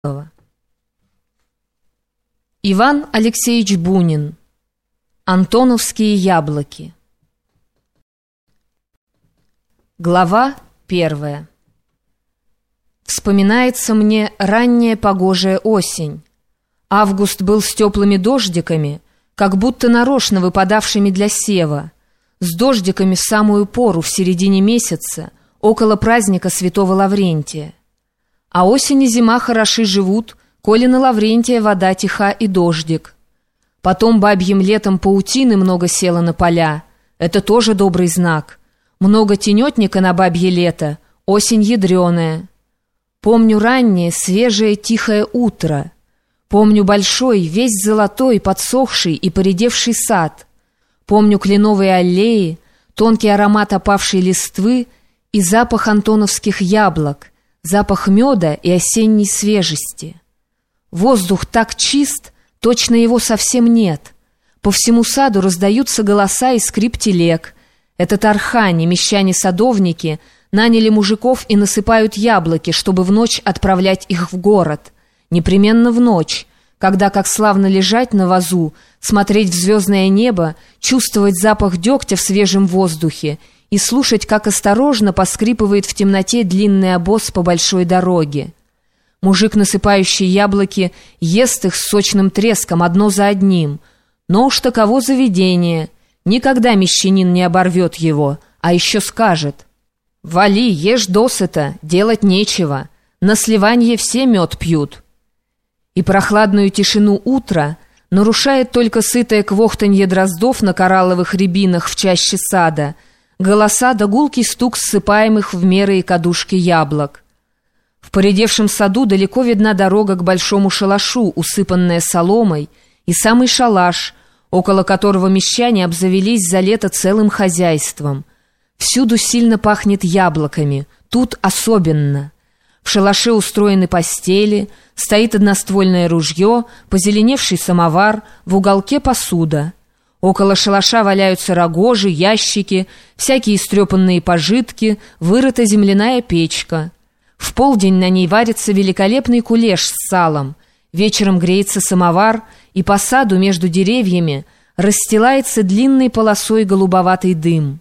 Иван Алексеевич Бунин. Антоновские яблоки. Глава 1. Вспоминается мне ранняя погожая осень. Август был с теплыми дождиками, как будто нарочно выпадавшими для сева, с дождиками в самую пору в середине месяца, около праздника Святого Лаврентия. А осень и зима хороши живут, коли на Лаврентия вода тиха и дождик. Потом бабьим летом паутины много село на поля. Это тоже добрый знак. Много тенетника на бабье лето, осень ядреная. Помню раннее, свежее, тихое утро. Помню большой, весь золотой, подсохший и поредевший сад. Помню кленовые аллеи, тонкий аромат опавшей листвы и запах антоновских яблок, запах меда и осенней свежести. Воздух так чист, точно его совсем нет. По всему саду раздаются голоса и скрип телег. Это тархани, мещане-садовники, наняли мужиков и насыпают яблоки, чтобы в ночь отправлять их в город. Непременно в ночь, когда, как славно лежать на вазу, смотреть в звездное небо, чувствовать запах дегтя в свежем воздухе и слушать, как осторожно поскрипывает в темноте длинный обоз по большой дороге. Мужик, насыпающий яблоки, ест их с сочным треском одно за одним. Но уж таково заведение. Никогда мещанин не оборвет его, а еще скажет: «Вали, ешь досыта, делать нечего. На сливанье все мед пьют». И прохладную тишину утра нарушает только сытое квохтанье дроздов на коралловых рябинах в чаще сада, голоса да гулкий стук ссыпаемых в меры и кадушки яблок. В поредевшем саду далеко видна дорога к большому шалашу, усыпанная соломой, и самый шалаш, около которого мещане обзавелись за лето целым хозяйством. Всюду сильно пахнет яблоками, тут особенно. В шалаше устроены постели, стоит одноствольное ружье, позеленевший самовар, в уголке посуда. Около шалаша валяются рогожи, ящики, всякие истрепанные пожитки, вырыта земляная печка. В полдень на ней варится великолепный кулеш с салом, вечером греется самовар, и по саду между деревьями расстилается длинной полосой голубоватый дым.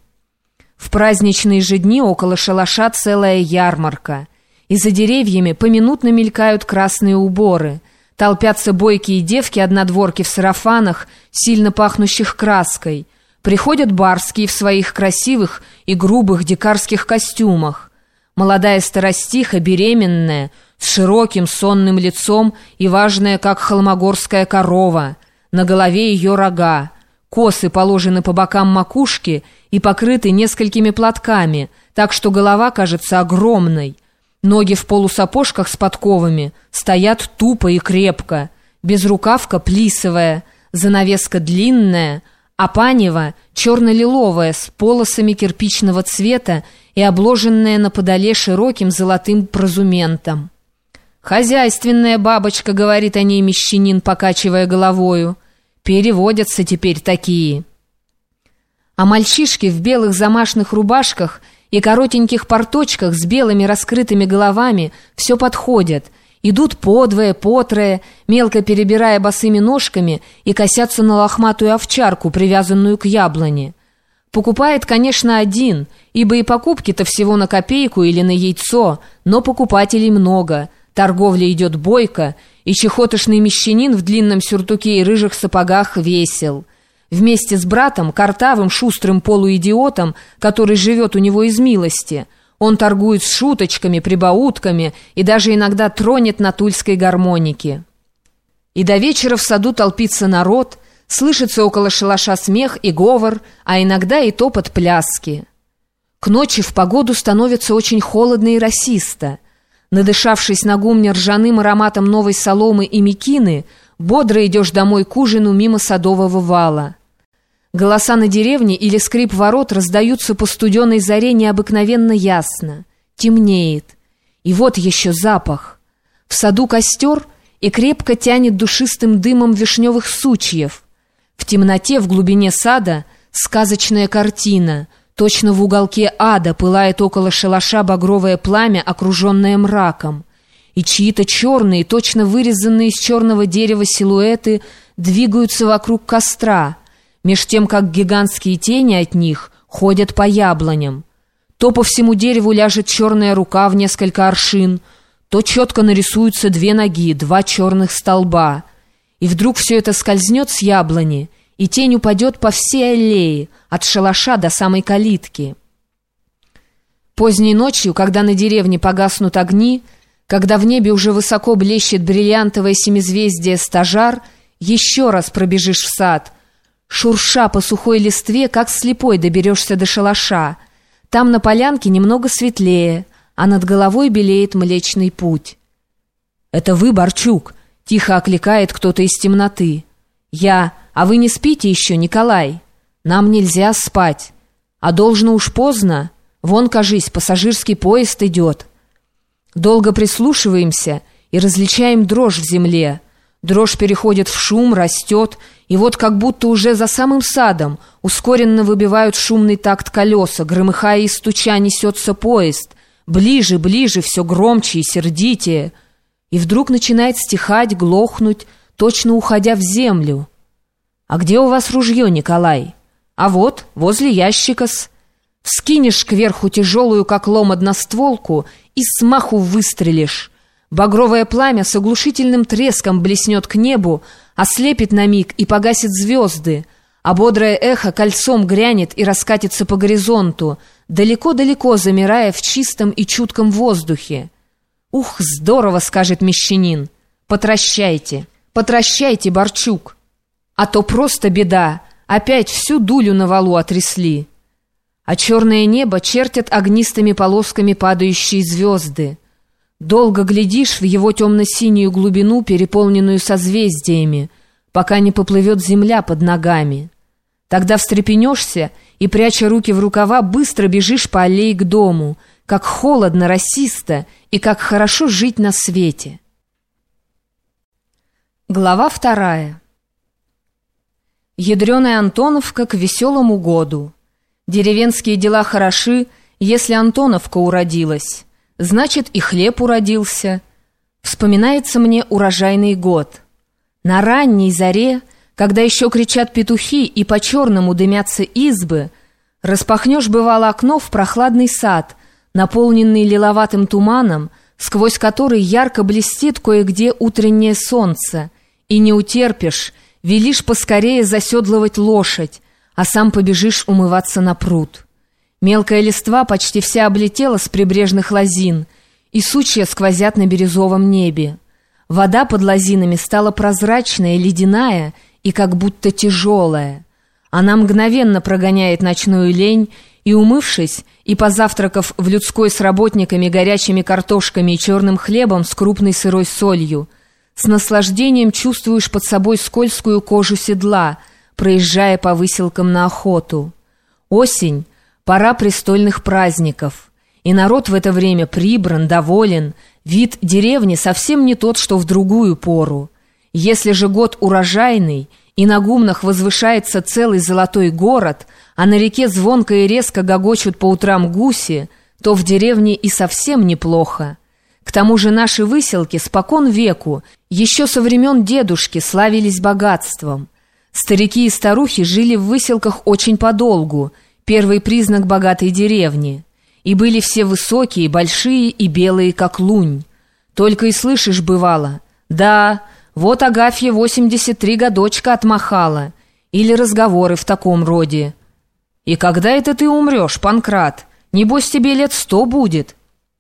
В праздничные же дни около шалаша целая ярмарка, и за деревьями поминутно мелькают красные уборы, толпятся бойкие девки-однодворки в сарафанах, сильно пахнущих краской, приходят барские в своих красивых и грубых дикарских костюмах. Молодая старостиха, беременная, с широким сонным лицом и важная, как холмогорская корова, на голове ее рога, косы положены по бокам макушки и покрыты несколькими платками, так что голова кажется огромной. Ноги в полусапожках с подковами стоят тупо и крепко, безрукавка плисовая, занавеска длинная, а панева черно-лиловая с полосами кирпичного цвета и обложенная на подоле широким золотым прозументом. «Хозяйственная бабочка», — говорит о ней мещанин, покачивая головою. «Переводятся теперь такие». А мальчишки в белых замашных рубашках и коротеньких порточках с белыми раскрытыми головами все подходят, идут подвое, потрое, мелко перебирая босыми ножками и косятся на лохматую овчарку, привязанную к яблоне. Покупает, конечно, один, ибо и покупки-то всего на копейку или на яйцо, но покупателей много, торговля идет бойко, и чехотошный мещанин в длинном сюртуке и рыжих сапогах весел. Вместе с братом, картавым, шустрым полуидиотом, который живет у него из милости, он торгует с шуточками, прибаутками и даже иногда тронет на тульской гармонике. И до вечера в саду толпится народ, слышится около шалаша смех и говор, а иногда и топот пляски. К ночи в погоду становится очень холодно и росисто. Надышавшись на гумне ржаным ароматом новой соломы и мекины, бодро идешь домой к ужину мимо садового вала. Голоса на деревне или скрип ворот раздаются по студеной заре необыкновенно ясно. Темнеет. И вот еще запах. В саду костер и крепко тянет душистым дымом вишневых сучьев. В темноте в глубине сада сказочная картина. Точно в уголке ада пылает около шалаша багровое пламя, окруженное мраком. и чьи-то черные, точно вырезанные из черного дерева силуэты двигаются вокруг костра, меж тем, как гигантские тени от них ходят по яблоням. То по всему дереву ляжет черная рука в несколько аршин, то четко нарисуются две ноги, два черных столба. И вдруг все это скользнет с яблони, и тень упадет по всей аллее, от шалаша до самой калитки. Поздней ночью, когда на деревне погаснут огни, когда в небе уже высоко блещет бриллиантовое семизвездие стажар, еще раз пробежишь в сад. Шурша по сухой листве, как слепой доберешься до шалаша. Там на полянке немного светлее, а над головой белеет Млечный Путь. «Это вы, Борчук?» — тихо окликает кто-то из темноты. «Я. А вы не спите еще, Николай? Нам нельзя спать. А должно уж поздно. Вон, кажись, пассажирский поезд идет». Долго прислушиваемся и различаем дрожь в земле. Дрожь переходит в шум, растет, и вот как будто уже за самым садом ускоренно выбивают шумный такт колеса, громыхая и стуча несется поезд. Ближе, ближе, все громче и сердитее. И вдруг начинает стихать, глохнуть, точно уходя в землю. «А где у вас ружье, Николай?» «А вот, возле ящика-с». Вскинешь кверху тяжелую, как лом, одностволку, и смаху выстрелишь. Багровое пламя с оглушительным треском блеснет к небу, ослепит на миг и погасит звезды, а бодрое эхо кольцом грянет и раскатится по горизонту, далеко-далеко замирая в чистом и чутком воздухе. «Ух, здорово!» — скажет мещанин. «Потращайте, потращайте, Борчук! А то просто беда, опять всю дулю на валу отрясли». А черное небо чертят огнистыми полосками падающие звезды. Долго глядишь в его темно-синюю глубину, переполненную созвездиями, пока не поплывет земля под ногами. Тогда встрепенешься и, пряча руки в рукава, быстро бежишь по аллее к дому, как холодно, росисто и как хорошо жить на свете. Глава 2. Ядреная Антоновка к веселому году. Деревенские дела хороши, если Антоновка уродилась. Значит, и хлеб уродился. Вспоминается мне урожайный год. На ранней заре, когда еще кричат петухи и по-черному дымятся избы, распахнешь, бывало, окно в прохладный сад, наполненный лиловатым туманом, сквозь который ярко блестит кое-где утреннее солнце, и не утерпишь, велишь поскорее заседлывать лошадь, а сам побежишь умываться на пруд. Мелкая листва почти вся облетела с прибрежных лозин, и сучья сквозят на бирюзовом небе. Вода под лозинами стала прозрачная, ледяная и как будто тяжелая. Она мгновенно прогоняет ночную лень, и, умывшись, и позавтракав в людской с работниками, горячими картошками и черным хлебом с крупной сырой солью, с наслаждением чувствуешь под собой скользкую кожу седла, проезжая по выселкам на охоту. Осень — пора престольных праздников, и народ в это время прибран, доволен, вид деревни совсем не тот, что в другую пору. Если же год урожайный, и на гумнах возвышается целый золотой город, а на реке звонко и резко гогочут по утрам гуси, то в деревне и совсем неплохо. К тому же наши выселки спокон веку, еще со времен дедушки, славились богатством. Старики и старухи жили в выселках очень подолгу, первый признак богатой деревни. И были все высокие, большие и белые, как лунь. Только и слышишь, бывало: «Да, вот Агафья 83 годочка отмахала», или разговоры в таком роде. «И когда это ты умрешь, Панкрат? Небось, тебе лет 100 будет».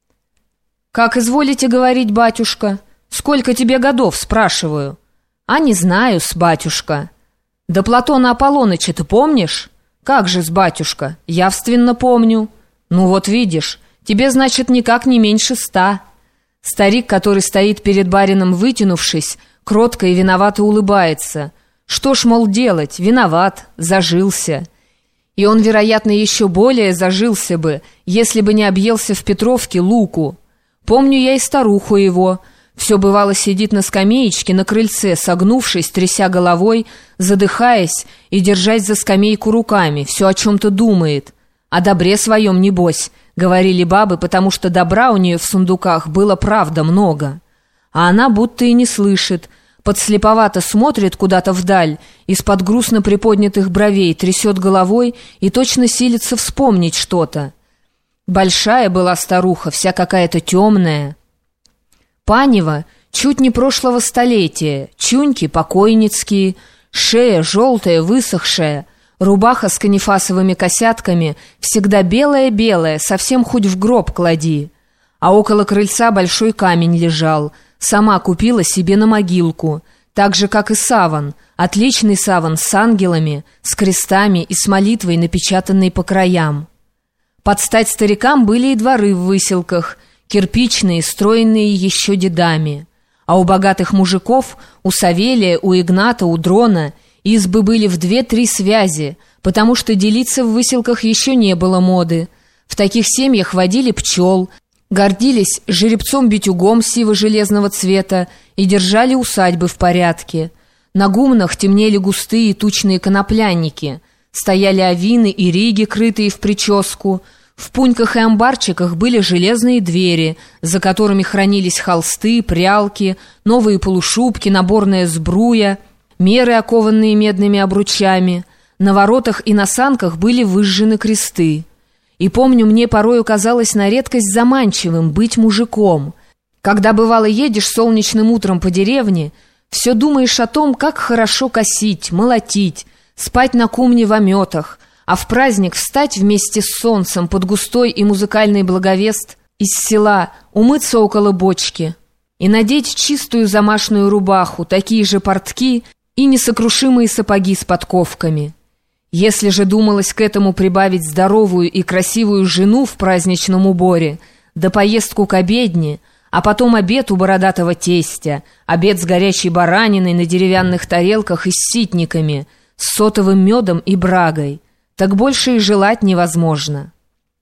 «Как изволите говорить, батюшка? Сколько тебе годов, спрашиваю?» «А не знаю-с, батюшка». «Да Платона Аполлоныча ты помнишь?» «Как же-с, батюшка, явственно помню». «Ну вот видишь, тебе, значит, никак не меньше 100». Старик, который стоит перед барином, вытянувшись, кротко и виновато улыбается. Что ж, мол, делать? Виноват, зажился. И он, вероятно, еще более зажился бы, если бы не объелся в Петровке луку. Помню я и старуху его. Все бывало сидит на скамеечке на крыльце, согнувшись, тряся головой, задыхаясь и держась за скамейку руками, все о чем-то думает. «О добре своем, небось», — говорили бабы, потому что добра у нее в сундуках было правда много. а она будто и не слышит, подслеповато смотрит куда-то вдаль, из-под грустно приподнятых бровей трясет головой и точно силится вспомнить что-то. Большая была старуха, вся какая-то темная. Панева чуть не прошлого столетия, чуньки покойницкие, шея желтая, высохшая, рубаха с канифасовыми косятками, всегда белая-белая, совсем хоть в гроб клади. А около крыльца большой камень лежал, сама купила себе на могилку, так же, как и саван, отличный саван с ангелами, с крестами и с молитвой, напечатанной по краям. Под стать старикам были и дворы в выселках, кирпичные, стройные еще дедами. А у богатых мужиков, у Савелия, у Игната, у Дрона, избы были в 2-3 связи, потому что делиться в выселках еще не было моды. В таких семьях водили пчел, гордились жеребцом-битюгом сиво-железного цвета и держали усадьбы в порядке. На гумнах темнели густые тучные коноплянники, стояли овины и риги, крытые в прическу. В пуньках и амбарчиках были железные двери, за которыми хранились холсты, прялки, новые полушубки, наборная сбруя, меры, окованные медными обручами. На воротах и на санках были выжжены кресты. И помню, мне порою казалось на редкость заманчивым быть мужиком. Когда, бывало, едешь солнечным утром по деревне, все думаешь о том, как хорошо косить, молотить, спать на кумне в ометах, а в праздник встать вместе с солнцем под густой и музыкальный благовест из села, умыться около бочки и надеть чистую замашную рубаху, такие же портки и несокрушимые сапоги с подковками. Если же думалось к этому прибавить здоровую и красивую жену в праздничном уборе, да поездку к обедне, а потом обед у бородатого тестя, обед с горячей бараниной на деревянных тарелках и с ситниками, с сотовым медом и брагой, так больше и желать невозможно.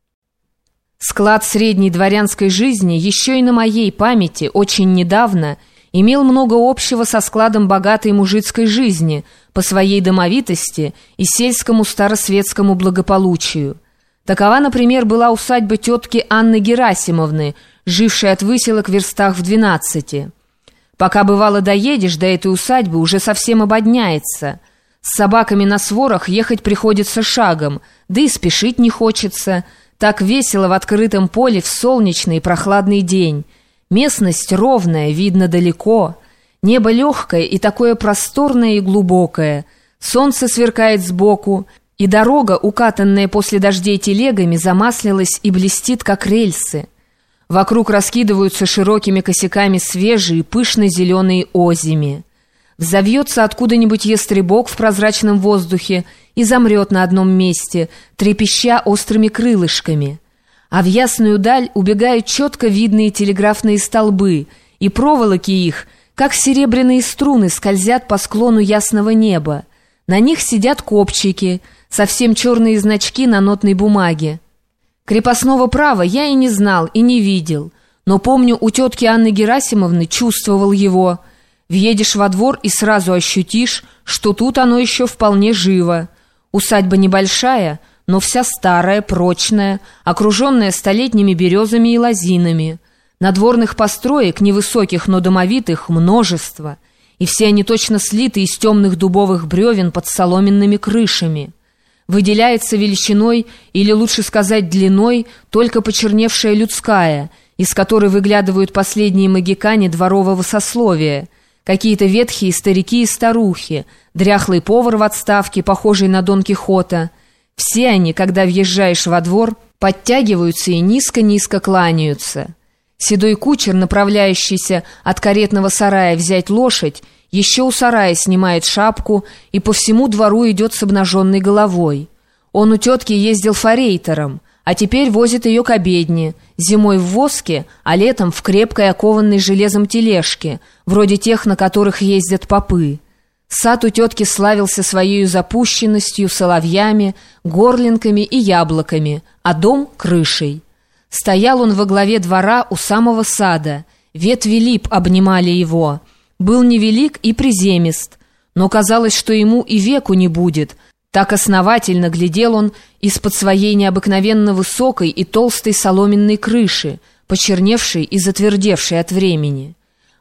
Склад средней дворянской жизни еще и на моей памяти очень недавно имел много общего со складом богатой мужицкой жизни по своей домовитости и сельскому старосветскому благополучию. Такова, например, была усадьба тетки Анны Герасимовны, жившей от выселок в верстах в 12. Пока, бывало, доедешь до этой усадьбы, уже совсем ободняется. С собаками на сворах ехать приходится шагом, да и спешить не хочется. Так весело в открытом поле в солнечный прохладный день. Местность ровная, видно далеко. Небо легкое и такое просторное и глубокое. Солнце сверкает сбоку, и дорога, укатанная после дождей телегами, замаслилась и блестит, как рельсы. Вокруг раскидываются широкими косяками свежие, пышно-зеленые озими. Взовьется откуда-нибудь ястребок в прозрачном воздухе и замрет на одном месте, трепеща острыми крылышками. А в ясную даль убегают четко видные телеграфные столбы, и проволоки их, как серебряные струны, скользят по склону ясного неба. На них сидят копчики, совсем черные значки на нотной бумаге. Крепостного права я и не знал, и не видел, но помню, у тетки Анны Герасимовны чувствовал его. Въедешь во двор и сразу ощутишь, что тут оно еще вполне живо. Усадьба небольшая, но вся старая, прочная, окруженная столетними березами и лозинами. Надворных построек, невысоких, но домовитых, множество, и все они точно слиты из темных дубовых бревен под соломенными крышами. Выделяется величиной, или лучше сказать длиной, только почерневшая людская, из которой выглядывают последние могикане дворового сословия, какие-то ветхие старики и старухи, дряхлый повар в отставке, похожий на Дон Кихота. Все они, когда въезжаешь во двор, подтягиваются и низко-низко кланяются. Седой кучер, направляющийся от каретного сарая взять лошадь, еще у сарая снимает шапку и по всему двору идет с обнаженной головой. Он у тетки ездил форейтером, а теперь возит ее к обедне, зимой в воске, а летом в крепкой окованной железом тележке, вроде тех, на которых ездят попы. Сад у тетки славился своей запущенностью, соловьями, горлинками и яблоками, а дом — крышей. Стоял он во главе двора у самого сада, ветви лип обнимали его. Был невелик и приземист, но казалось, что ему и веку не будет. Так основательно глядел он из-под своей необыкновенно высокой и толстой соломенной крыши, почерневшей и затвердевшей от времени.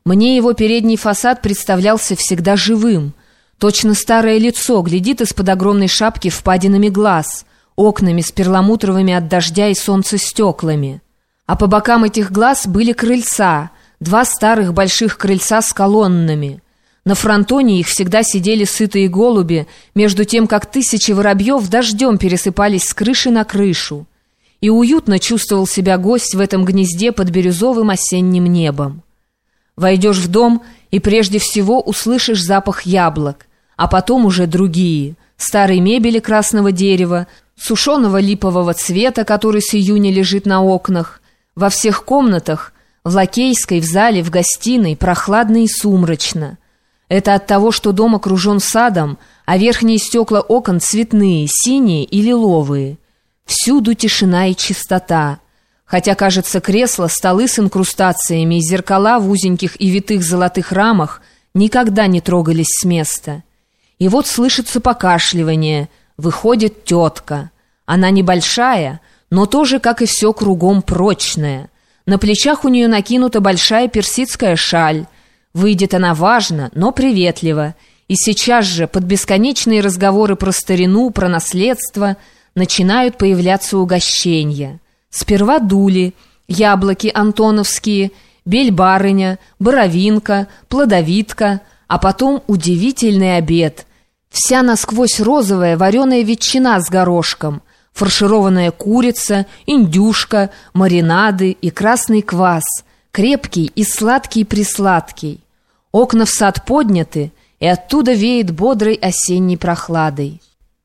Мне его передний фасад представлялся всегда живым. Точно старое лицо глядит из-под огромной шапки впадинами глаз, окнами с перламутровыми от дождя и солнца стеклами. А по бокам этих глаз были крыльца, 2 старых больших крыльца с колоннами. На фронтоне их всегда сидели сытые голуби, между тем, как тысячи воробьев дождем пересыпались с крыши на крышу. И уютно чувствовал себя гость в этом гнезде под бирюзовым осенним небом. Войдешь в дом и прежде всего услышишь запах яблок, а потом уже другие, старой мебели красного дерева, сушеного липового цвета, который с июня лежит на окнах. Во всех комнатах, в лакейской, в зале, в гостиной, прохладно и сумрачно. Это от того, что дом окружен садом, а верхние стекла окон цветные, синие и лиловые. Всюду тишина и чистота. Хотя, кажется, кресла, столы с инкрустациями и зеркала в узеньких и витых золотых рамах никогда не трогались с места. И вот слышится покашливание. Выходит тетка. Она небольшая, но тоже, как и все кругом, прочная. На плечах у нее накинута большая персидская шаль. Выйдет она важно, но приветливо. И сейчас же, под бесконечные разговоры про старину, про наследство, начинают появляться угощения. Сперва дули, яблоки антоновские, бель-барыня, боровинка, плодовитка, а потом удивительный обед. Вся насквозь розовая вареная ветчина с горошком, фаршированная курица, индюшка, маринады и красный квас, крепкий и сладкий-присладкий. Окна в сад подняты, и оттуда веет бодрой осенней прохладой.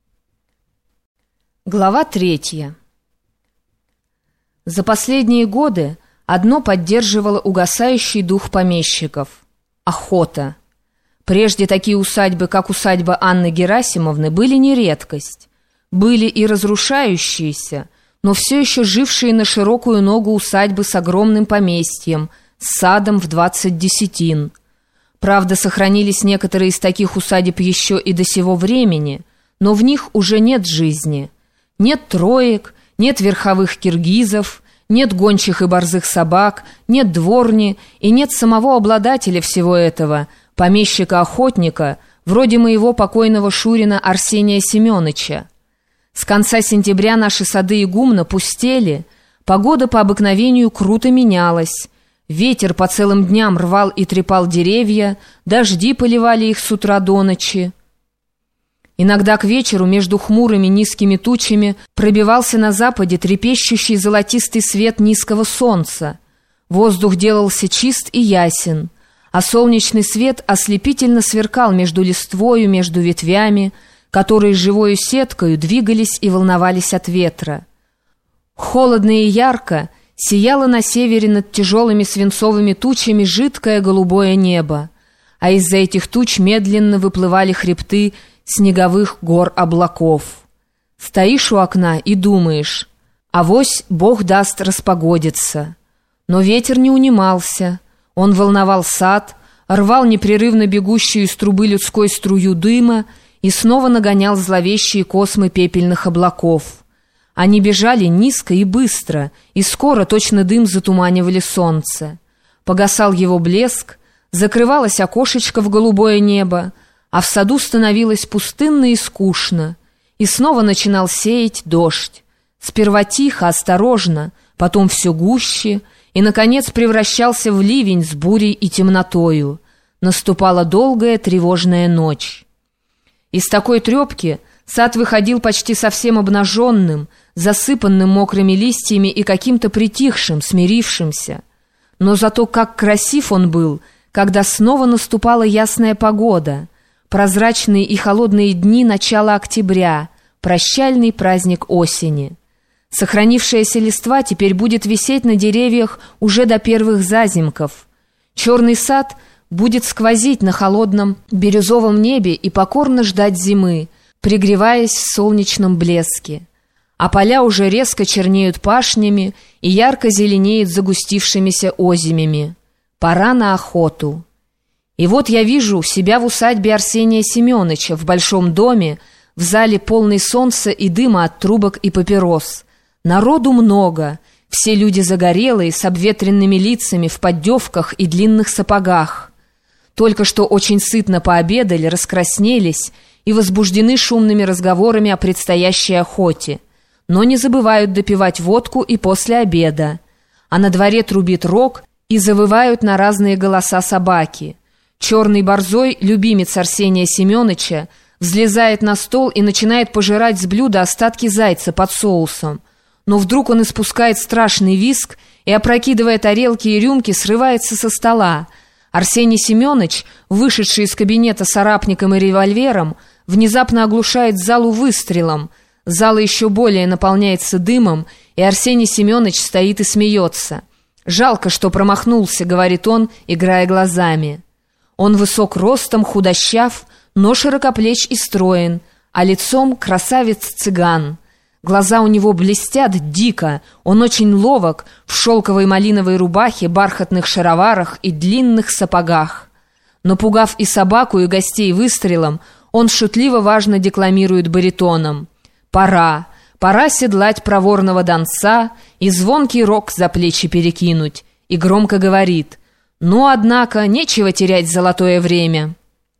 Глава 3. За последние годы одно поддерживало угасающий дух помещиков – охота. Прежде такие усадьбы, как усадьба Анны Герасимовны, были не редкость. Были и разрушающиеся, но все еще жившие на широкую ногу усадьбы с огромным поместьем, с садом в 20 десятин. Правда, сохранились некоторые из таких усадеб еще и до сего времени, но в них уже нет жизни. Нет троек, нет верховых киргизов, нет гончих и борзых собак, нет дворни и нет самого обладателя всего этого, помещика-охотника, вроде моего покойного Шурина Арсения Семеновича. С конца сентября наши сады игумна пустели, погода по обыкновению круто менялась, ветер по целым дням рвал и трепал деревья, дожди поливали их с утра до ночи. Иногда к вечеру между хмурыми низкими тучами пробивался на западе трепещущий золотистый свет низкого солнца. Воздух делался чист и ясен, а солнечный свет ослепительно сверкал между листвою, между ветвями, которые живою сеткою двигались и волновались от ветра. Холодно и ярко сияло на севере над тяжелыми свинцовыми тучами жидкое голубое небо, а из-за этих туч медленно выплывали хребты снеговых гор облаков. Стоишь у окна и думаешь, авось Бог даст распогодиться. Но ветер не унимался, он волновал сад, рвал непрерывно бегущую из трубы людской струю дыма и снова нагонял зловещие космы пепельных облаков. Они бежали низко и быстро, и скоро точно дым затуманивали солнце. Погасал его блеск, закрывалось окошечко в голубое небо, а в саду становилось пустынно и скучно, и снова начинал сеять дождь. Сперва тихо, осторожно, потом все гуще, и, наконец, превращался в ливень с бурей и темнотою. Наступала долгая тревожная ночь. Из такой трепки сад выходил почти совсем обнаженным, засыпанным мокрыми листьями и каким-то притихшим, смирившимся. Но зато как красив он был, когда снова наступала ясная погода, прозрачные и холодные дни начала октября, прощальный праздник осени. Сохранившаяся листва теперь будет висеть на деревьях уже до первых зазимков. Черный сад будет сквозить на холодном бирюзовом небе и покорно ждать зимы, пригреваясь в солнечном блеске. А поля уже резко чернеют пашнями и ярко зеленеют загустившимися озимями. Пора на охоту. И вот я вижу себя в усадьбе Арсения Семеновича, в большом доме, в зале полной солнца и дыма от трубок и папирос. Народу много, Все люди загорелые, с обветренными лицами, в поддевках и длинных сапогах. Только что очень сытно пообедали, раскраснелись и возбуждены шумными разговорами о предстоящей охоте, но не забывают допивать водку и после обеда. А на дворе трубит рог, и завывают на разные голоса собаки. Черный борзой, любимец Арсения Семеновича, взлезает на стол и начинает пожирать с блюда остатки зайца под соусом. Но вдруг он испускает страшный визг и, опрокидывая тарелки и рюмки, срывается со стола. Арсений Семенович, вышедший из кабинета с арапником и револьвером, внезапно оглушает залу выстрелом. Зала еще более наполняется дымом, и Арсений Семенович стоит и смеется. «Жалко, что промахнулся», — говорит он, играя глазами. Он высок ростом, худощав, но широкоплеч и строен, а лицом красавец-цыган. Глаза у него блестят дико, он очень ловок, в шелковой малиновой рубахе, бархатных шароварах и длинных сапогах. Напугав и собаку, и гостей выстрелом, он шутливо важно декламирует баритоном. «Пора, пора седлать проворного донца и звонкий рог за плечи перекинуть», и громко говорит: «Ну, однако, нечего терять золотое время».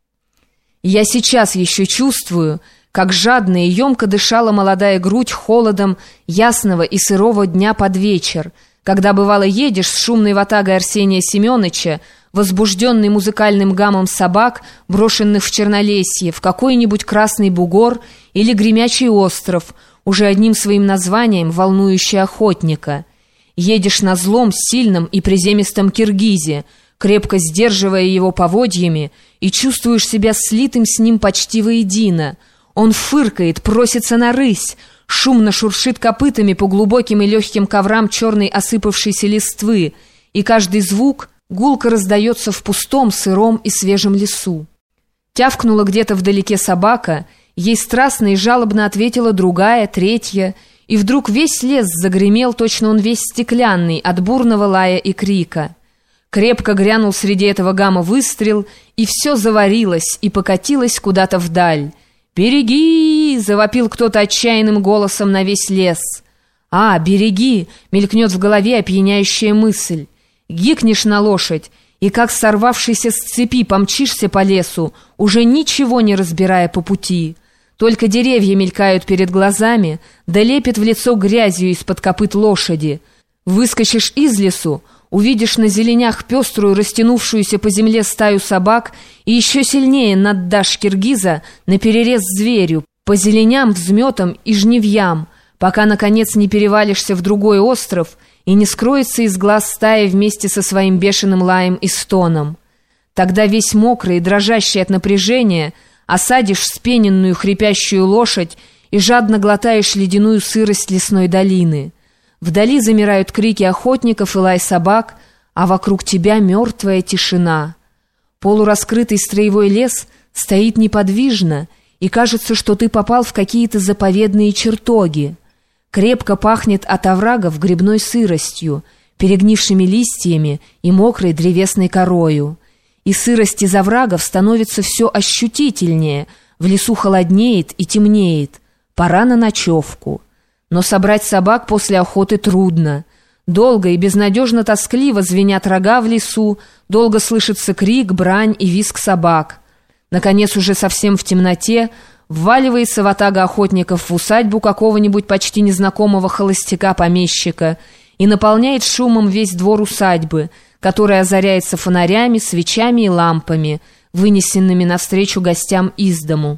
Я сейчас еще чувствую, как жадно и емко дышала молодая грудь холодом ясного и сырого дня под вечер, когда, бывало, едешь с шумной ватагой Арсения Семеновича, возбужденный музыкальным гамом собак, брошенных в Чернолесье, в какой-нибудь Красный Бугор или Гремячий остров, уже одним своим названием волнующий охотника. Едешь на злом, сильном и приземистом киргизе, крепко сдерживая его поводьями, и чувствуешь себя слитым с ним почти воедино. Он фыркает, просится на рысь, шумно шуршит копытами по глубоким и легким коврам черной осыпавшейся листвы, и каждый звук гулко раздается в пустом, сыром и свежем лесу. Тявкнула где-то вдалеке собака, ей страстно и жалобно ответила другая, третья, и вдруг весь лес загремел, точно он весь стеклянный, от бурного лая и крика. Крепко грянул среди этого гама выстрел, и все заварилось и покатилось куда-то вдаль. «Береги!» — завопил кто-то отчаянным голосом на весь лес. «А, береги!» — мелькнет в голове опьяняющая мысль. Гикнешь на лошадь, и как сорвавшийся с цепи помчишься по лесу, уже ничего не разбирая по пути. Только деревья мелькают перед глазами, да лепит в лицо грязью из-под копыт лошади. Выскочишь из лесу, увидишь на зеленях пеструю, растянувшуюся по земле стаю собак, и еще сильнее наддашь киргиза наперерез зверю, по зеленям, взметам и жнивьям, пока, наконец, не перевалишься в другой остров и не скроется из глаз стая вместе со своим бешеным лаем и стоном. Тогда весь мокрый и дрожащий от напряжения осадишь вспененную хрипящую лошадь и жадно глотаешь ледяную сырость лесной долины. Вдали замирают крики охотников и лай собак, а вокруг тебя мертвая тишина. Полураскрытый строевой лес стоит неподвижно, и кажется, что ты попал в какие-то заповедные чертоги. Крепко пахнет от оврагов грибной сыростью, перегнившими листьями и мокрой древесной корою. И сырость из оврагов становится все ощутительнее, в лесу холоднеет и темнеет. Пора на ночевку. Но собрать собак после охоты трудно. Долго и безнадежно тоскливо звенят рога в лесу, долго слышится крик, брань и визг собак. Наконец, уже совсем в темноте, вваливается ватага охотников в усадьбу какого-нибудь почти незнакомого холостяка-помещика и наполняет шумом весь двор усадьбы, который озаряется фонарями, свечами и лампами, вынесенными навстречу гостям из дому.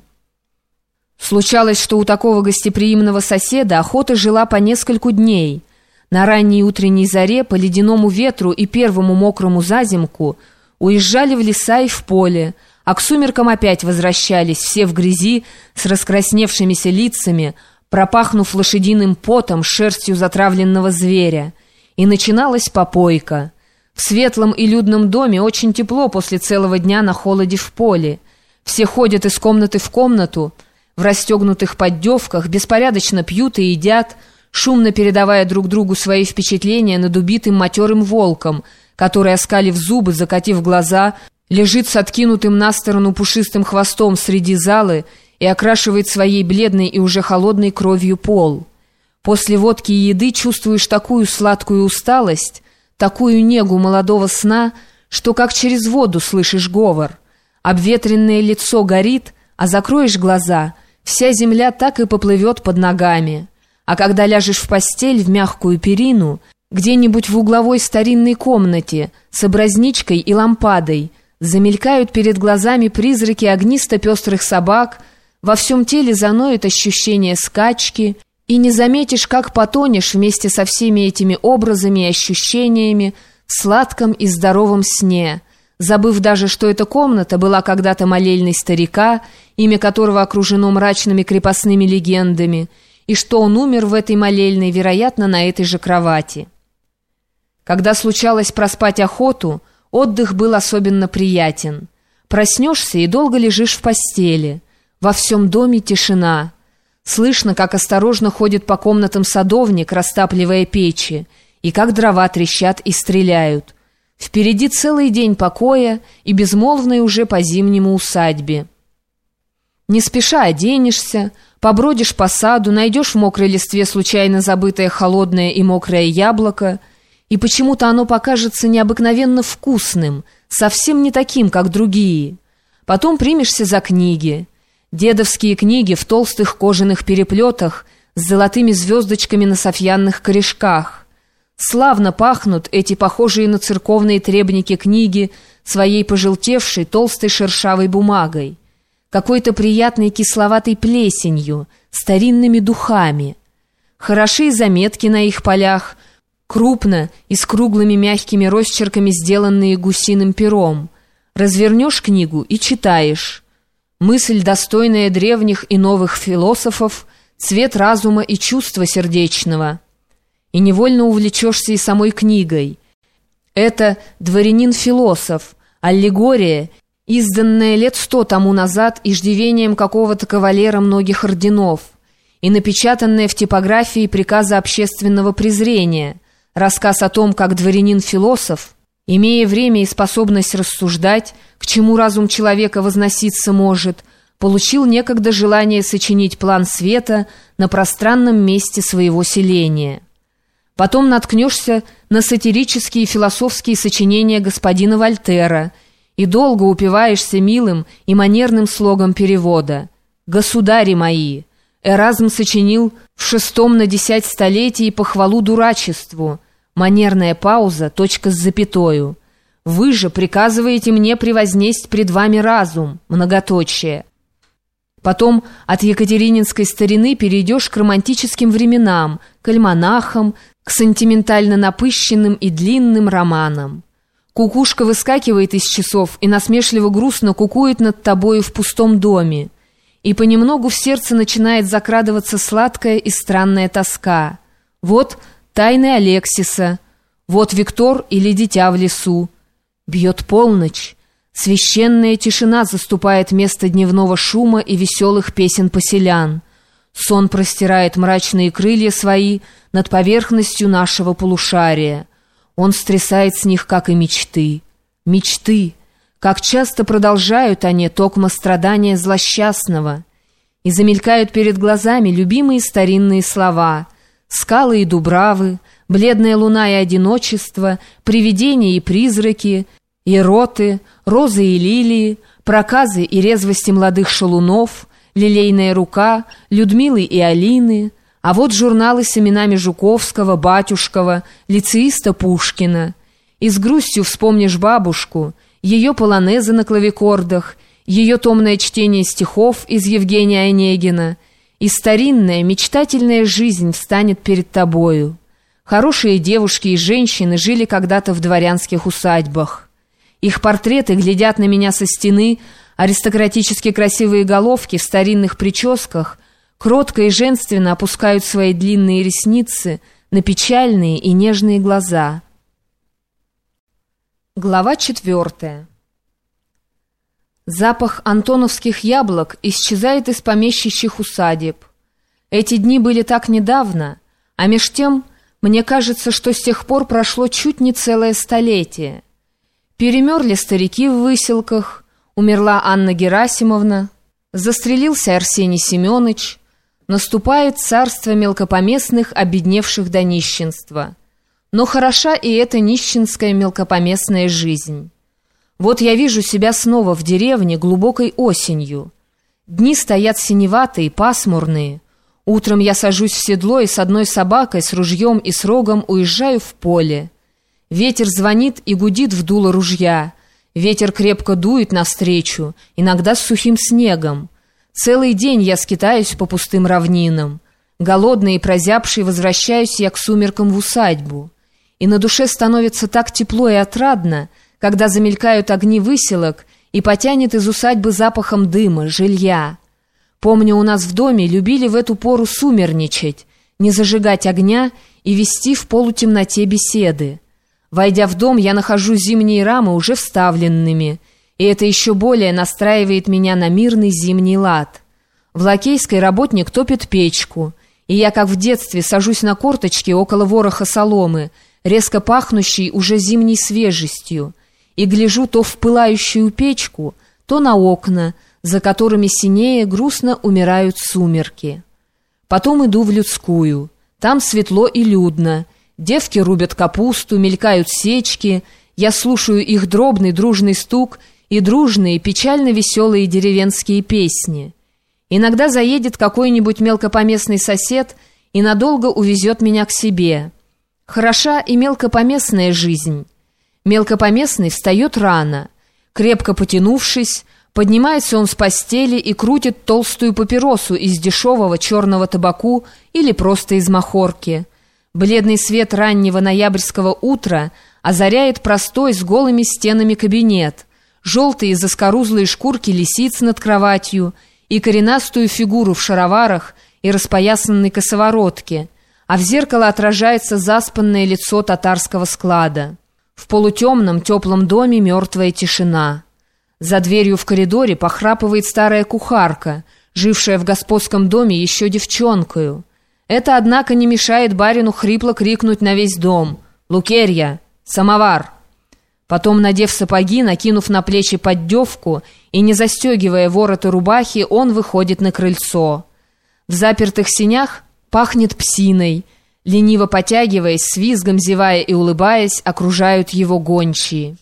Случалось, что у такого гостеприимного соседа охота жила по нескольку дней. На ранней утренней заре, по ледяному ветру и первому мокрому зазимку уезжали в леса и в поле, а к сумеркам опять возвращались, все в грязи, с раскрасневшимися лицами, пропахнув лошадиным потом, шерстью затравленного зверя. И начиналась попойка. В светлом и людном доме очень тепло после целого дня на холоде в поле. Все ходят из комнаты в комнату, в расстегнутых поддевках, беспорядочно пьют и едят, шумно передавая друг другу свои впечатления над убитым матерым волком, который, оскалив зубы, закатив глаза, лежит с откинутым на сторону пушистым хвостом среди залы и окрашивает своей бледной и уже холодной кровью пол. После водки и еды чувствуешь такую сладкую усталость, такую негу молодого сна, что как через воду слышишь говор. Обветренное лицо горит, а закроешь глаза, вся земля так и поплывет под ногами. А когда ляжешь в постель в мягкую перину, где-нибудь в угловой старинной комнате с образничкой и лампадой, замелькают перед глазами призраки огнисто-пестрых собак, во всем теле заноет ощущение скачки, и не заметишь, как потонешь вместе со всеми этими образами и ощущениями в сладком и здоровом сне, забыв даже, что эта комната была когда-то молельной старика, имя которого окружено мрачными крепостными легендами, и что он умер в этой молельной, вероятно, на этой же кровати. Когда случалось проспать охоту, отдых был особенно приятен. Проснешься и долго лежишь в постели. Во всем доме тишина. Слышно, как осторожно ходит по комнатам садовник, растапливая печи, и как дрова трещат и стреляют. Впереди целый день покоя и безмолвной уже по-зимнему усадьбе. Не спеша оденешься, побродишь по саду, найдешь в мокрой листве случайно забытое холодное и мокрое яблоко, и почему-то оно покажется необыкновенно вкусным, совсем не таким, как другие. Потом примешься за книги. Дедовские книги в толстых кожаных переплетах с золотыми звездочками на софьянных корешках. Славно пахнут эти похожие на церковные требники книги своей пожелтевшей толстой шершавой бумагой, какой-то приятной кисловатой плесенью, старинными духами. Хороши заметки на их полях, крупно и с круглыми мягкими росчерками, сделанные гусиным пером. Развернешь книгу и читаешь. Мысль, достойная древних и новых философов, цвет разума и чувства сердечного. И невольно увлечешься и самой книгой. Это «Дворянин-философ», аллегория, изданная лет 100 тому назад иждивением какого-то кавалера многих орденов, и напечатанная в типографии приказа общественного презрения, рассказ о том, как дворянин-философ, имея время и способность рассуждать, к чему разум человека возноситься может, получил некогда желание сочинить план света на пространном месте своего селения. Потом наткнешься на сатирические и философские сочинения господина Вольтера и долго упиваешься милым и манерным слогом перевода. «Государи мои!» Эразм сочинил в 6-10 столетии похвалу дурачеству. Манерная пауза, точка с запятою. «Вы же приказываете мне превознесть пред вами разум», многоточие. Потом от екатерининской старины перейдешь к романтическим временам, к альманахам, к сентиментально напыщенным и длинным романам. Кукушка выскакивает из часов и насмешливо грустно кукует над тобою в пустом доме. И понемногу в сердце начинает закрадываться сладкая и странная тоска. Вот «Тайны Алексиса», вот «Виктор или дитя в лесу». Бьет полночь. Священная тишина заступает место дневного шума и веселых песен поселян. Сон простирает мрачные крылья свои над поверхностью нашего полушария. Он стрясает с них, как и мечты. Мечты, как часто продолжают они токмо страдания злосчастного. И замелькают перед глазами любимые старинные слова: скалы и дубравы, бледная луна и одиночество, привидения и призраки, ироты, розы и лилии, проказы и резвости молодых шалунов, лилейная рука, Людмилы и Алины, а вот журналы с именами Жуковского, Батюшкова, лицеиста Пушкина. И с грустью вспомнишь бабушку, ее полонезы на клавикордах, ее томное чтение стихов из Евгения Онегина, и старинная, мечтательная жизнь встанет перед тобою. Хорошие девушки и женщины жили когда-то в дворянских усадьбах. Их портреты глядят на меня со стены, аристократически красивые головки в старинных прическах кротко и женственно опускают свои длинные ресницы на печальные и нежные глаза. Глава 4. Запах антоновских яблок исчезает из помещичьих усадеб. Эти дни были так недавно, а меж тем мне кажется, что с тех пор прошло чуть не целое столетие. Перемерли старики в выселках, умерла Анна Герасимовна, застрелился Арсений Семенович, Наступает царство мелкопоместных, обедневших до нищенства. Но хороша и эта нищенская мелкопоместная жизнь. Вот я вижу себя снова в деревне глубокой осенью. Дни стоят синеватые, пасмурные. Утром я сажусь в седло и с одной собакой, с ружьем и с рогом уезжаю в поле. Ветер звонит и гудит в дуло ружья. Ветер крепко дует навстречу, иногда с сухим снегом. Целый день я скитаюсь по пустым равнинам. Голодный и прозябший возвращаюсь я к сумеркам в усадьбу. И на душе становится так тепло и отрадно, когда замелькают огни выселок и потянет из усадьбы запахом дыма, жилья. Помню, у нас в доме любили в эту пору сумерничать, не зажигать огня и вести в полутемноте беседы. Войдя в дом, я нахожу зимние рамы уже вставленными, и это еще более настраивает меня на мирный зимний лад. В Лакейской работник топит печку, и я, как в детстве, сажусь на корточки около вороха соломы, резко пахнущей уже зимней свежестью, и гляжу то в пылающую печку, то на окна, за которыми синее грустно умирают сумерки. Потом иду в людскую. Там светло и людно. Девки рубят капусту, мелькают сечки. Я слушаю их дробный дружный стук и дружные, печально-веселые деревенские песни. Иногда заедет какой-нибудь мелкопоместный сосед и надолго увезет меня к себе. Хороша и мелкопоместная жизнь. Мелкопоместный встает рано. Крепко потянувшись, поднимается он с постели и крутит толстую папиросу из дешевого черного табаку или просто из махорки. Бледный свет раннего ноябрьского утра озаряет простой с голыми стенами кабинет, желтые заскорузлые шкурки лисиц над кроватью и коренастую фигуру в шароварах и распоясанной косоворотке, а в зеркало отражается заспанное лицо татарского склада. В полутемном теплом доме мертвая тишина. За дверью в коридоре похрапывает старая кухарка, жившая в господском доме еще девчонкою. Это, однако, не мешает барину хрипло крикнуть на весь дом: «Лукерья! Самовар!» Потом, надев сапоги, накинув на плечи поддевку и не застегивая ворота рубахи, он выходит на крыльцо. В запертых сенях пахнет псиной. Лениво потягиваясь, с визгом зевая и улыбаясь, окружают его гончие.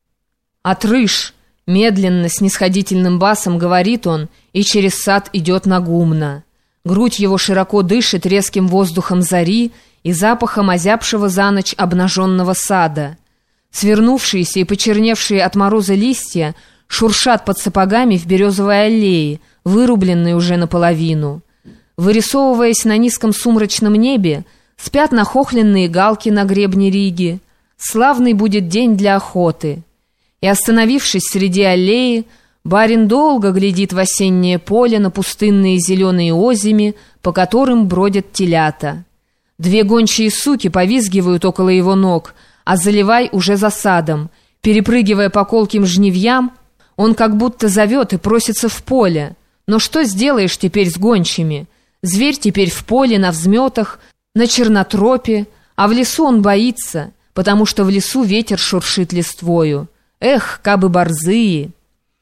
«Отрыж!» — медленно, снисходительным басом говорит он, и через сад идет на гумно. Грудь его широко дышит резким воздухом зари и запахом озябшего за ночь обнаженного сада. Свернувшиеся и почерневшие от мороза листья шуршат под сапогами в березовой аллее, вырубленной уже наполовину. Вырисовываясь на низком сумрачном небе, спят нахохленные галки на гребне Риги. Славный будет день для охоты. И, остановившись среди аллеи, барин долго глядит в осеннее поле на пустынные зеленые озими, по которым бродят телята. Две гончие суки повизгивают около его ног, а Заливай уже за садом. Перепрыгивая по колким жнивьям, он как будто зовет и просится в поле. Но что сделаешь теперь с гончими? Зверь теперь в поле, на взметах, на чернотропе, а в лесу он боится, потому что в лесу ветер шуршит листвою. Эх, кабы борзые!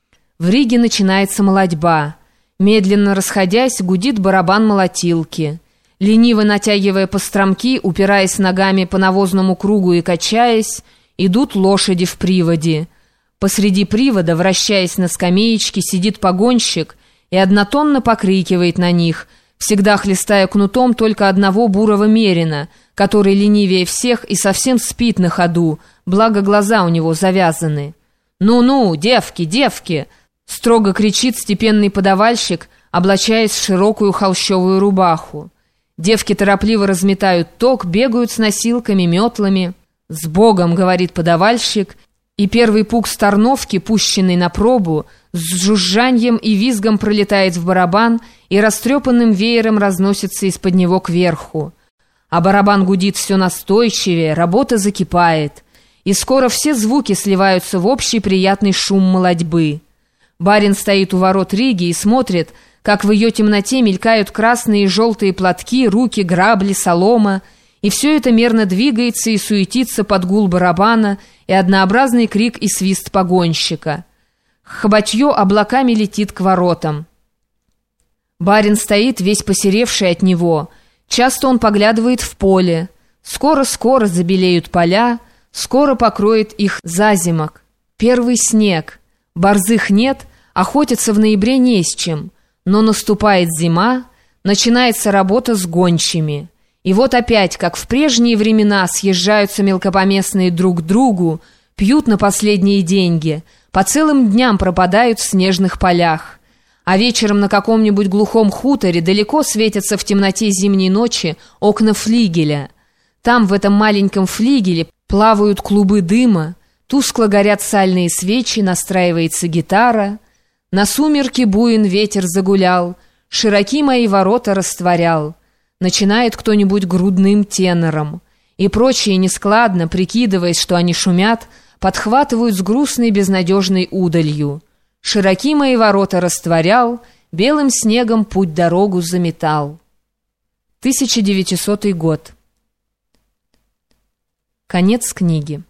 В Риге начинается молотьба. Медленно расходясь, гудит барабан молотилки. Лениво натягивая постромки, упираясь ногами по навозному кругу и качаясь, идут лошади в приводе. Посреди привода, вращаясь на скамеечке, сидит погонщик и однотонно покрикивает на них, всегда хлестая кнутом только одного бурого мерина, который ленивее всех и совсем спит на ходу, благо глаза у него завязаны. «Ну-ну, девки, девки!» — строго кричит степенный подавальщик, облачаясь в широкую холщовую рубаху. Девки торопливо разметают ток, бегают с носилками, метлами. «С Богом!» — говорит подавальщик, и первый пук старновки, пущенный на пробу, с жужжаньем и визгом пролетает в барабан и растрепанным веером разносится из-под него кверху. А барабан гудит все настойчивее, работа закипает, и скоро все звуки сливаются в общий приятный шум молотьбы. Барин стоит у ворот Риги и смотрит, как в ее темноте мелькают красные и желтые платки, руки, грабли, солома, и все это мерно двигается и суетится под гул барабана и однообразный крик и свист погонщика. Хоботье облаками летит к воротам. Барин стоит, весь посеревший от него. Часто он поглядывает в поле. Скоро-скоро забелеют поля, скоро покроет их зазимок. Первый снег. Борзых нет, охотиться в ноябре не с чем. Но наступает зима, начинается работа с гончими. И вот опять, как в прежние времена, съезжаются мелкопоместные друг к другу, пьют на последние деньги, по целым дням пропадают в снежных полях. А вечером на каком-нибудь глухом хуторе далеко светятся в темноте зимней ночи окна флигеля. Там, в этом маленьком флигеле, плавают клубы дыма, тускло горят сальные свечи, настраивается гитара. На сумерки буин ветер загулял, широки мои ворота растворял. Начинает кто-нибудь грудным тенором. И прочие нескладно, прикидываясь, что они шумят, подхватывают с грустной безнадежной удалью. Широки мои ворота растворял, белым снегом путь-дорогу заметал. 1900 год. Конец книги.